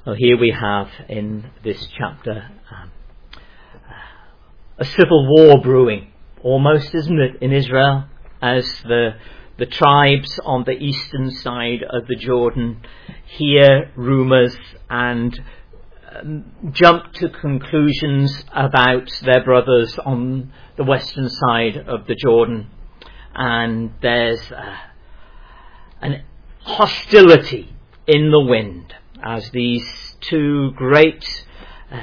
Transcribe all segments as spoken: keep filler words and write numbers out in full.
Well, here we have in this chapter um, a civil war brewing, almost, isn't it, in Israel, as the the tribes on the eastern side of the Jordan hear rumours and um, jump to conclusions about their brothers on the western side of the Jordan. And there's uh, an hostility in the wind as these two great uh,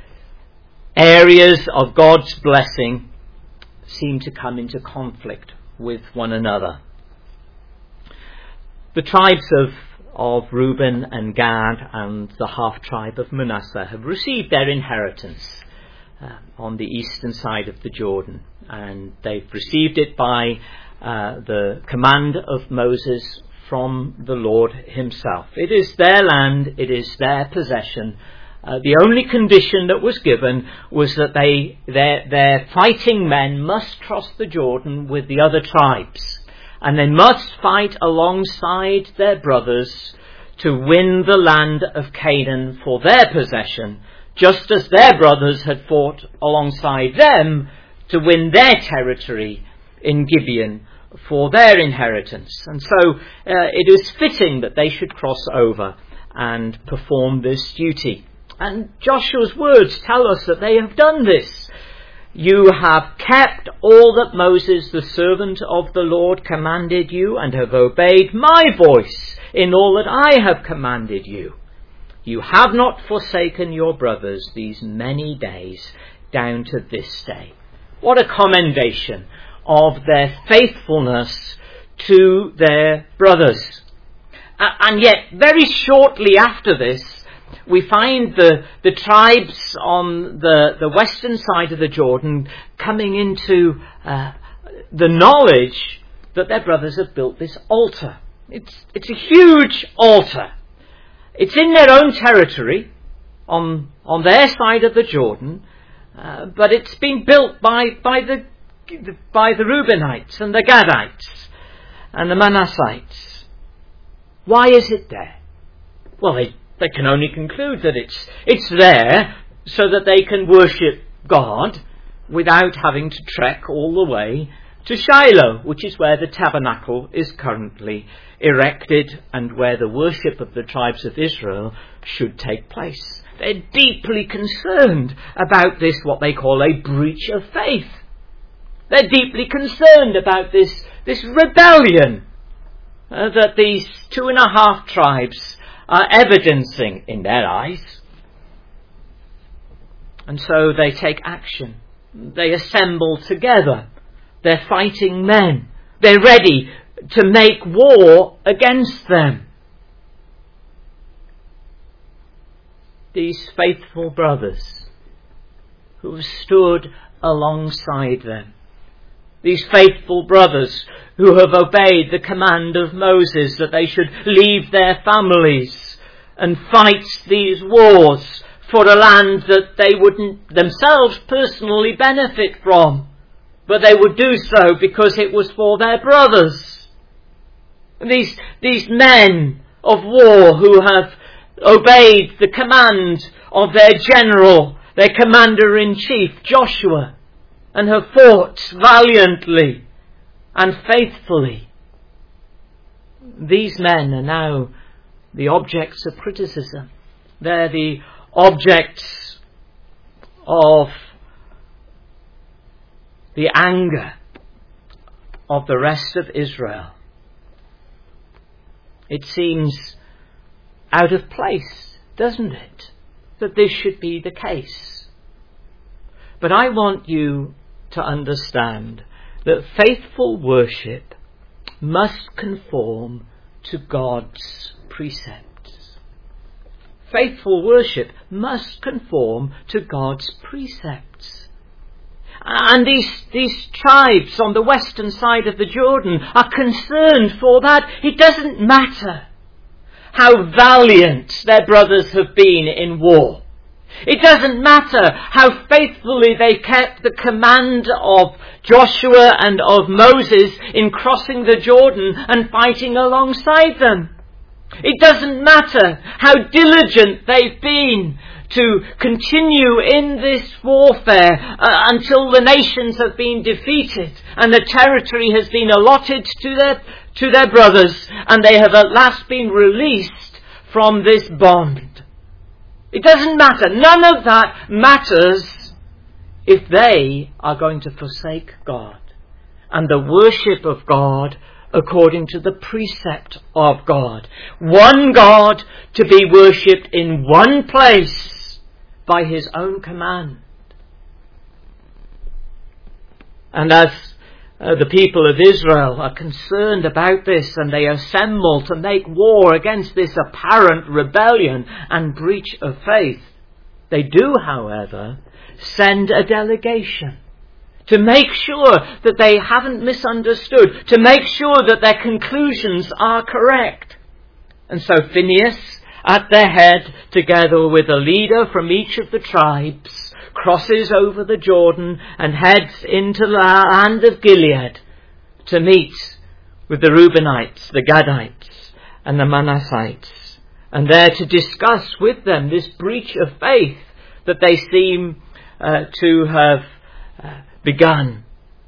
areas of God's blessing seem to come into conflict with one another. The tribes of, of Reuben and Gad and the half-tribe of Manasseh have received their inheritance uh, on the eastern side of the Jordan, and they've received it by uh, the command of Moses from the Lord himself. It is their land, it is their possession. Uh, the only condition that was given was that they their, their fighting men must cross the Jordan with the other tribes, and they must fight alongside their brothers to win the land of Canaan for their possession, just as their brothers had fought alongside them to win their territory in Gibeon for their inheritance. And so uh, it is fitting that they should cross over and perform this duty. And Joshua's words tell us that they have done this. You have kept all that Moses, the servant of the Lord, commanded you, and have obeyed my voice in all that I have commanded you. You have not forsaken your brothers these many days down to this day. What a commendation of their faithfulness to their brothers. And yet, very shortly after this, we find the, the tribes on the, the western side of the Jordan coming into uh, the knowledge that their brothers have built this altar. It's, it's a huge altar. It's in their own territory, on, on their side of the Jordan, uh, but it's been built by, by the by the Reubenites and the Gadites and the Manassites. Why is it there? Well, they, they can only conclude that it's it's there so that they can worship God without having to trek all the way to Shiloh, which is where the tabernacle is currently erected and where the worship of the tribes of Israel should take place. They're deeply concerned about this, what they call a breach of faith. They're deeply concerned about this, this rebellion uh, that these two and a half tribes are evidencing in their eyes. And so they take action. They assemble together. They're fighting men. They're ready to make war against them. These faithful brothers who have stood alongside them. These faithful brothers who have obeyed the command of Moses that they should leave their families and fight these wars for a land that they wouldn't themselves personally benefit from, but they would do so because it was for their brothers. These, these men of war who have obeyed the command of their general, their commander-in-chief, Joshua, and have fought valiantly and faithfully. These men are now the objects of criticism. They're the objects of the anger of the rest of Israel. It seems out of place, doesn't it, that this should be the case. But I want you to understand that faithful worship must conform to God's precepts. Faithful worship must conform to God's precepts. And these, these tribes on the western side of the Jordan are concerned for that. It doesn't matter how valiant their brothers have been in war. It doesn't matter how faithfully they kept the command of Joshua and of Moses in crossing the Jordan and fighting alongside them. It doesn't matter how diligent they've been to continue in this warfare uh, until the nations have been defeated and the territory has been allotted to their, to their brothers, and they have at last been released from this bond. It doesn't matter. None of that matters if they are going to forsake God and the worship of God according to the precept of God. One God to be worshipped in one place by his own command. And as uh, the people of Israel are concerned about this, and they assemble to make war against this apparent rebellion and breach of faith, they do, however, send a delegation to make sure that they haven't misunderstood, to make sure that their conclusions are correct. And so Phinehas, at their head, together with a leader from each of the tribes, crosses over the Jordan and heads into the land of Gilead to meet with the Reubenites, the Gadites, and the Manassites, and there to discuss with them this breach of faith that they seem uh, to have uh, begun.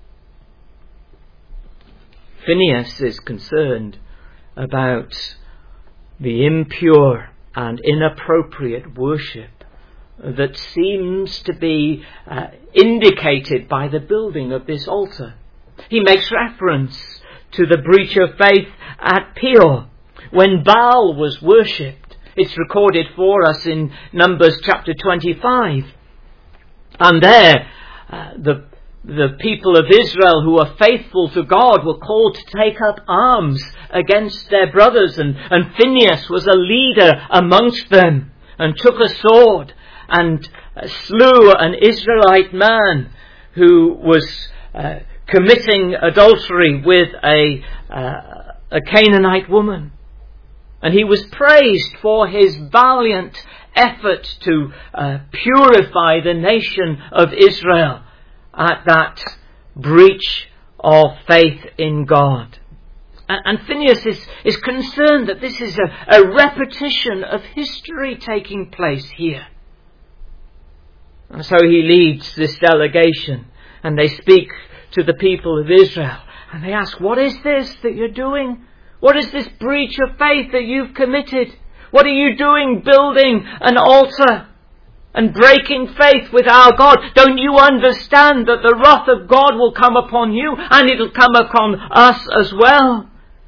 Phinehas is concerned about the impure and inappropriate worship that seems to be uh, indicated by the building of this altar. He makes reference to the breach of faith at Peor, when Baal was worshipped. It's recorded for us in Numbers chapter twenty-five. And there, uh, the The people of Israel who are faithful to God were called to take up arms against their brothers, and, and Phinehas was a leader amongst them and took a sword and slew an Israelite man who was uh, committing adultery with a, uh, a Canaanite woman. And he was praised for his valiant effort to uh, purify the nation of Israel at that breach of faith in God. And, and Phinehas is, is concerned that this is a, a repetition of history taking place here. And so he leads this delegation, and they speak to the people of Israel, and they ask, what is this that you're doing? What is this breach of faith that you've committed? What are you doing building an altar and breaking faith with our God? Don't you understand that the wrath of God will come upon you, and it'll come upon us as well?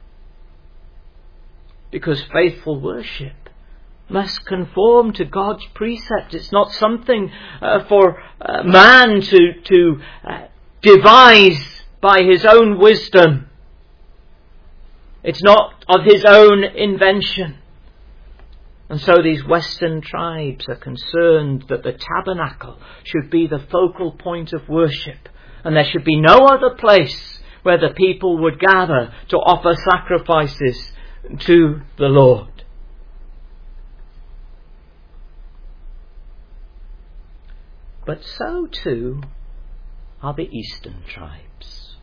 Because faithful worship must conform to God's precept. It's not something uh, for uh, man to, to uh, devise by his own wisdom. It's not of his own invention. And so these Western tribes are concerned that the tabernacle should be the focal point of worship, and there should be no other place where the people would gather to offer sacrifices to the Lord. But so too are the Eastern tribes.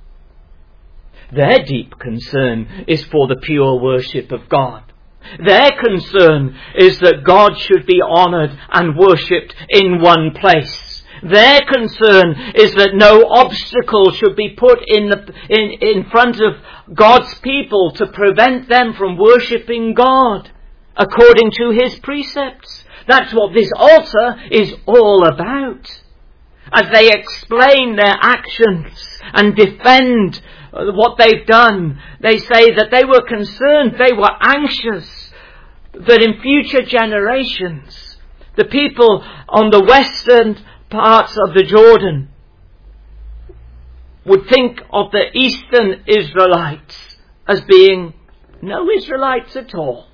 Their deep concern is for the pure worship of God. Their concern is that God should be honoured and worshipped in one place. Their concern is that no obstacle should be put in, the, in, in front of God's people to prevent them from worshipping God according to his precepts. That's what this altar is all about. As they explain their actions and defend what they've done, they say that they were concerned, they were anxious that in future generations, the people on the western parts of the Jordan would think of the Eastern Israelites as being no Israelites at all.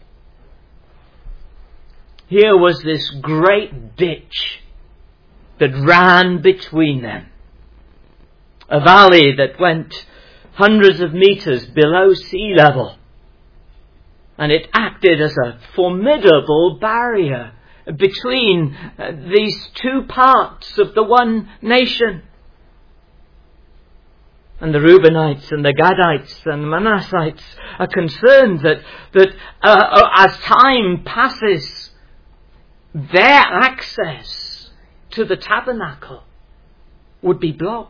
Here was this great ditch that ran between them. A valley that went hundreds of metres below sea level. And it acted as a formidable barrier between uh, these two parts of the one nation. And the Reubenites and the Gadites and the Manassites are concerned that, that uh, as time passes, their access to the tabernacle would be blocked.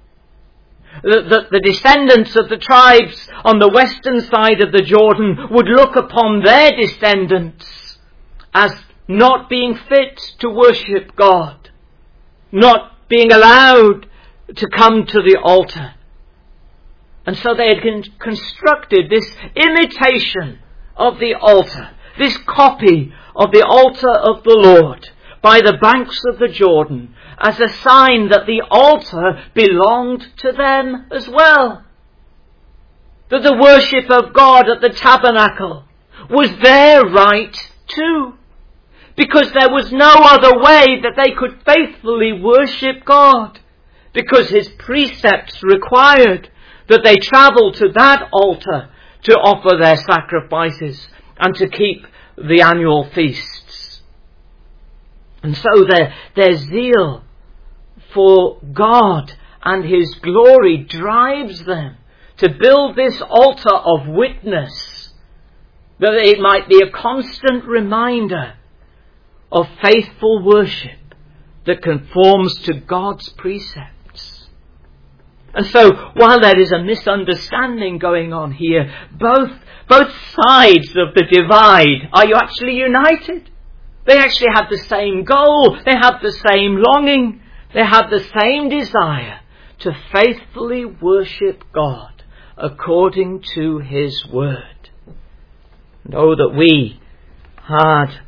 That the, the descendants of the tribes on the western side of the Jordan would look upon their descendants as not being fit to worship God, not being allowed to come to the altar. And so they had con- constructed this imitation of the altar, this copy of the altar of the Lord by the banks of the Jordan, as a sign that the altar belonged to them as well. That the worship of God at the tabernacle was their right too. Because there was no other way that they could faithfully worship God. Because His precepts required that they travel to that altar to offer their sacrifices and to keep the annual feasts. And so their, their zeal for God and His glory drives them to build this altar of witness, that it might be a constant reminder of faithful worship that conforms to God's precepts. And so, while there is a misunderstanding going on here, both, both sides of the divide are you actually united. They actually have the same goal. They have the same longing. They have the same desire to faithfully worship God according to His word. And oh, that we had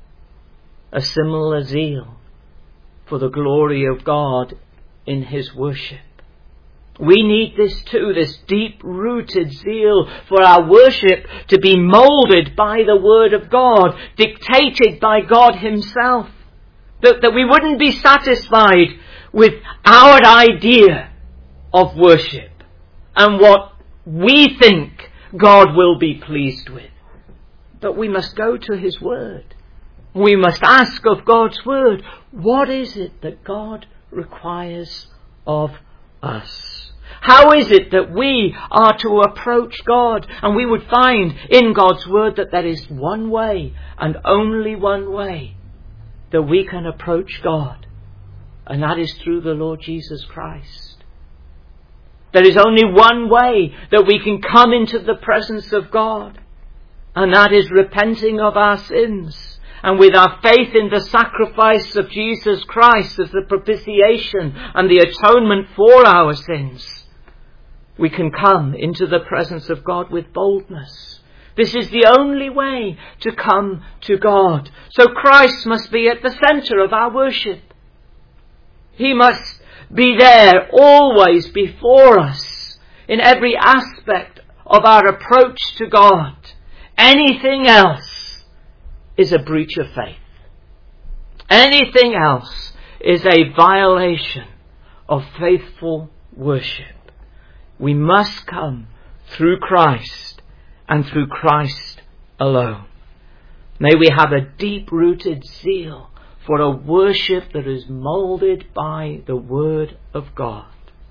a similar zeal for the glory of God in His worship. We need this too, this deep-rooted zeal for our worship to be moulded by the Word of God, dictated by God Himself. That, that we wouldn't be satisfied with our idea of worship and what we think God will be pleased with. But we must go to His Word. We must ask of God's Word, what is it that God requires of us? How is it that we are to approach God? And we would find in God's Word that there is one way and only one way that we can approach God. And that is through the Lord Jesus Christ. There is only one way that we can come into the presence of God. And that is repenting of our sins. And with our faith in the sacrifice of Jesus Christ as the propitiation and the atonement for our sins, we can come into the presence of God with boldness. This is the only way to come to God. So Christ must be at the centre of our worship. He must be there always before us in every aspect of our approach to God. Anything else is a breach of faith. Anything else is a violation of faithful worship. We must come through Christ and through Christ alone. May we have a deep-rooted zeal for a worship that is moulded by the Word of God.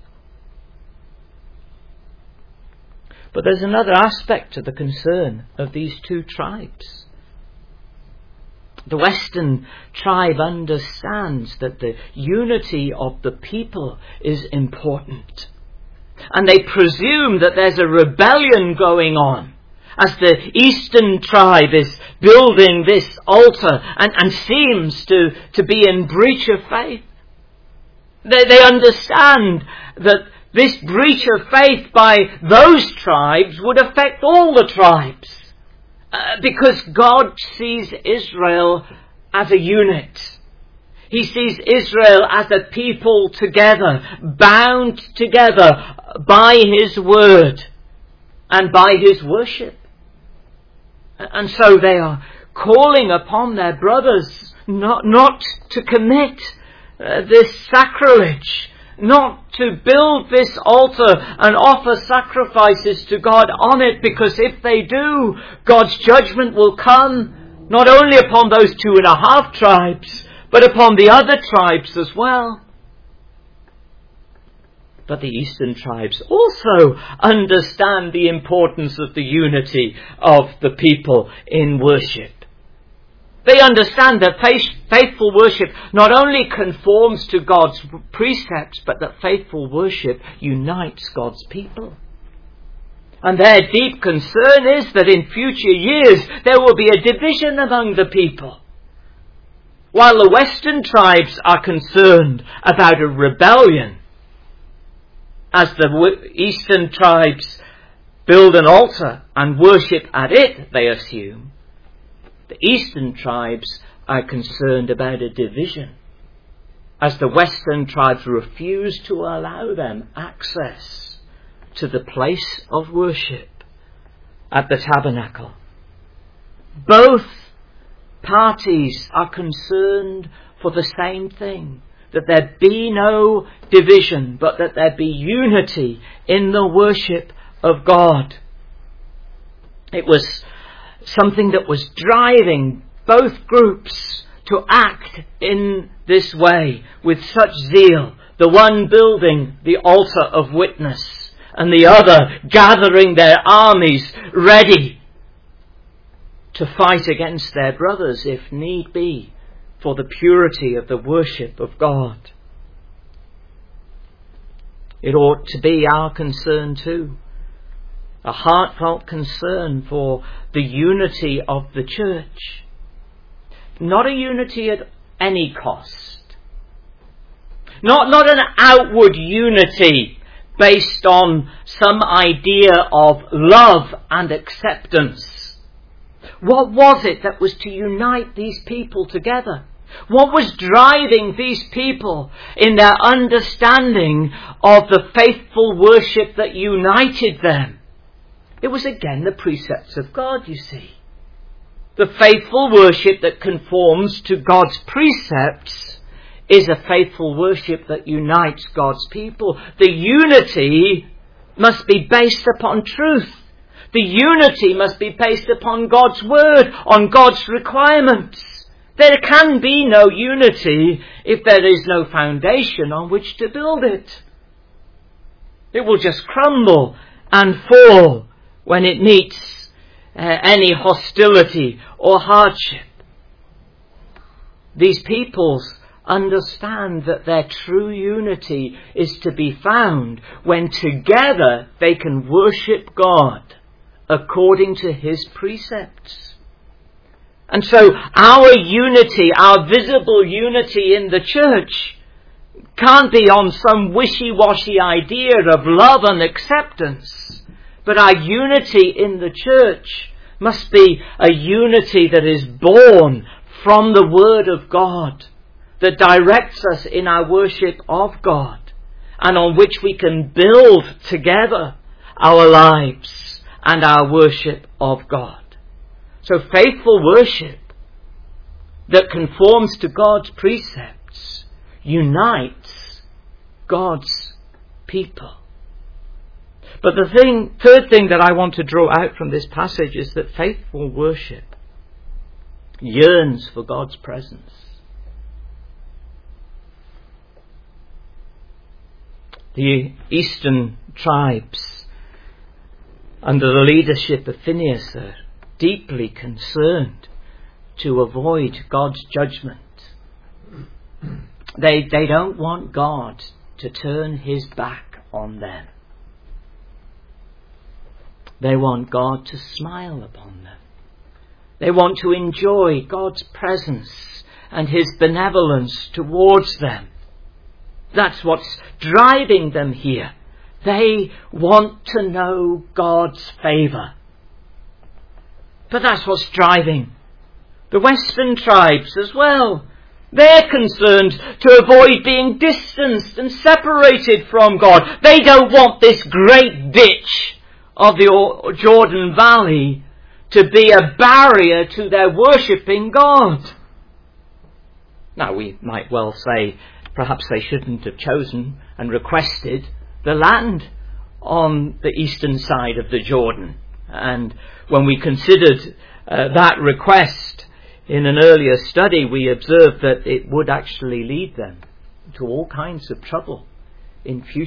But there's another aspect to the concern of these two tribes. The western tribe understands that the unity of the people is important. And they presume that there's a rebellion going on as the eastern tribe is building this altar and, and seems to, to be in breach of faith. They, they understand that this breach of faith by those tribes would affect all the tribes. Uh, because God sees Israel as a unit. He sees Israel as a people together, bound together by His word and by His worship. And so they are calling upon their brothers not, not to commit uh, this sacrilege, not to build this altar and offer sacrifices to God on it, because if they do, God's judgment will come not only upon those two and a half tribes, but upon the other tribes as well. But the eastern tribes also understand the importance of the unity of the people in worship. They understand that faith, faithful worship not only conforms to God's precepts, but that faithful worship unites God's people. And their deep concern is that in future years there will be a division among the people. While the western tribes are concerned about a rebellion, as the eastern tribes build an altar and worship at it, they assume, the eastern tribes are concerned about a division, as the western tribes refuse to allow them access to the place of worship at the tabernacle. Both parties are concerned for the same thing, that there be no division, but that there be unity in the worship of God. It was something that was driving both groups to act in this way with such zeal. The one building the altar of witness, and the other gathering their armies ready to fight against their brothers if need be, for the purity of the worship of God. It ought to be our concern too, a heartfelt concern for the unity of the church. Not a unity at any cost. Not, not an outward unity based on some idea of love and acceptance. What was it that was to unite these people together? What was driving these people in their understanding of the faithful worship that united them? It was again the precepts of God, you see. The faithful worship that conforms to God's precepts is a faithful worship that unites God's people. The unity must be based upon truth. The unity must be based upon God's word, on God's requirements. There can be no unity if there is no foundation on which to build it. It will just crumble and fall when it meets uh, any hostility or hardship. These peoples understand that their true unity is to be found when together they can worship God according to His precepts. And so our unity, our visible unity in the church, can't be on some wishy-washy idea of love and acceptance, but our unity in the church must be a unity that is born from the Word of God, that directs us in our worship of God, and on which we can build together our lives and our worship of God. So faithful worship that conforms to God's precepts unites God's people. But the thing, third thing that I want to draw out from this passage is that faithful worship yearns for God's presence. The eastern tribes, under the leadership of Phinehas, are deeply concerned to avoid God's judgment. They, they don't want God to turn His back on them. They want God to smile upon them. They want to enjoy God's presence and His benevolence towards them. That's what's driving them here. They want to know God's favour. But that's what's driving the western tribes as well. They're concerned to avoid being distanced and separated from God. They don't want this great ditch of the Jordan Valley to be a barrier to their worshipping God. Now we might well say perhaps they shouldn't have chosen and requested the land on the eastern side of the Jordan. And when we considered uh, that request in an earlier study, we observed that it would actually lead them to all kinds of trouble in future.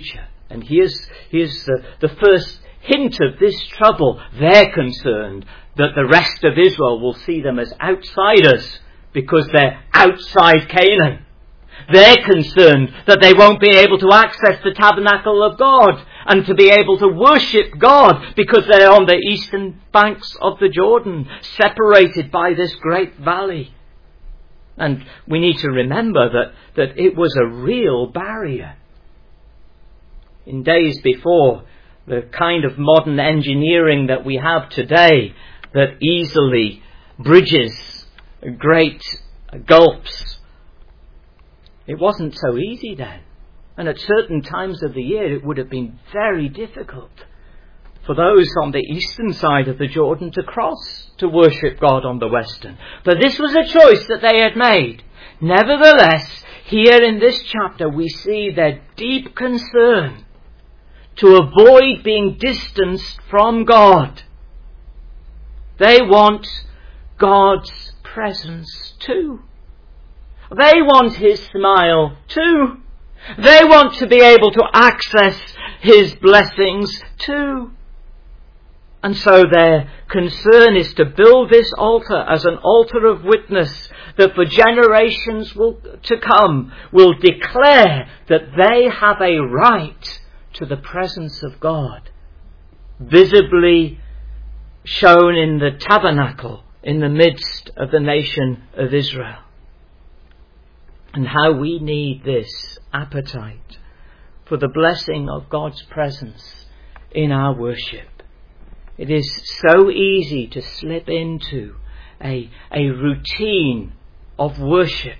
And here's, here's the, the first hint of this trouble. They're concerned that the rest of Israel will see them as outsiders because they're outside Canaan. They're concerned that they won't be able to access the tabernacle of God and to be able to worship God because they're on the eastern banks of the Jordan, separated by this great valley. And we need to remember that, that it was a real barrier. In days before, the kind of modern engineering that we have today that easily bridges great gulfs, it wasn't so easy then. And at certain times of the year it would have been very difficult for those on the eastern side of the Jordan to cross to worship God on the western. But this was a choice that they had made. Nevertheless, here in this chapter we see their deep concern to avoid being distanced from God. They want God's presence too. They want His smile too. They want to be able to access His blessings too. And so their concern is to build this altar as an altar of witness that for generations will, to come will declare that they have a right to the presence of God, visibly shown in the tabernacle in the midst of the nation of Israel. And how we need this appetite for the blessing of God's presence in our worship. It is so easy to slip into a, a routine of worship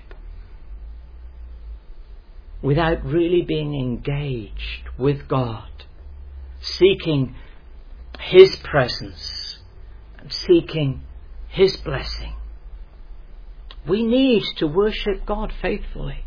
without really being engaged with God, seeking His presence and seeking His blessing. We need to worship God faithfully.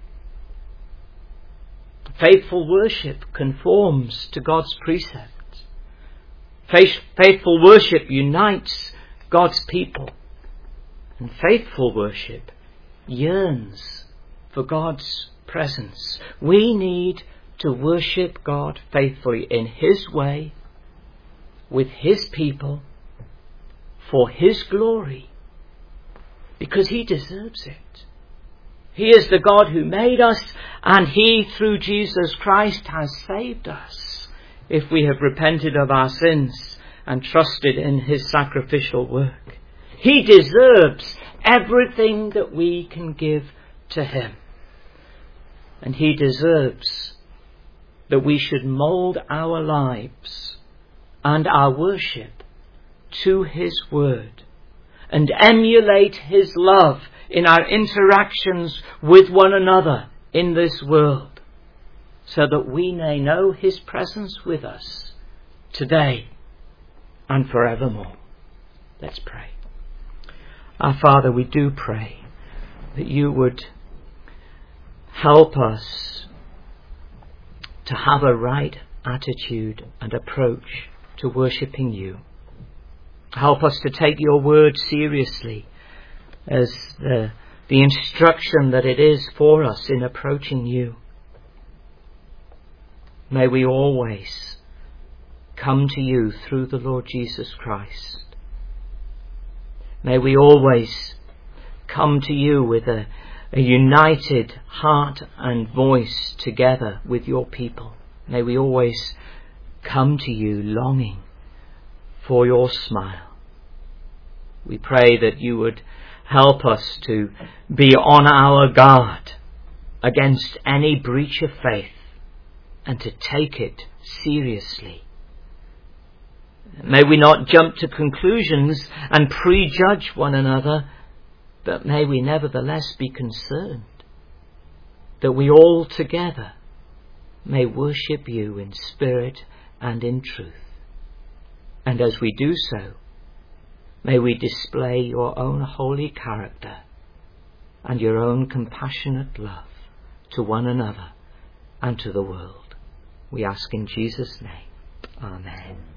Faithful worship conforms to God's precepts. Faithful worship unites God's people. And faithful worship yearns for God's presence. We need to worship God faithfully in His way, with His people, for His glory, because He deserves it. He is the God who made us, and He, through Jesus Christ, has saved us if we have repented of our sins and trusted in His sacrificial work. He deserves everything that we can give to Him. And He deserves that we should mould our lives and our worship to His word and emulate His love in our interactions with one another in this world, so that we may know His presence with us today and forevermore. Let's pray. Our Father, we do pray that You would help us to have a right attitude and approach to worshipping You. Help us to take Your word seriously as the, the instruction that it is for us in approaching You. May we always come to You through the Lord Jesus Christ. May we always come to You with a, a united heart and voice together with Your people. May we always come to You longing for Your smile. We pray that You would help us to be on our guard against any breach of faith and to take it seriously. May we not jump to conclusions and prejudge one another, but may we nevertheless be concerned that we all together may worship You in spirit and in truth. And as we do so, may we display Your own holy character and Your own compassionate love to one another and to the world. We ask in Jesus' name. Amen.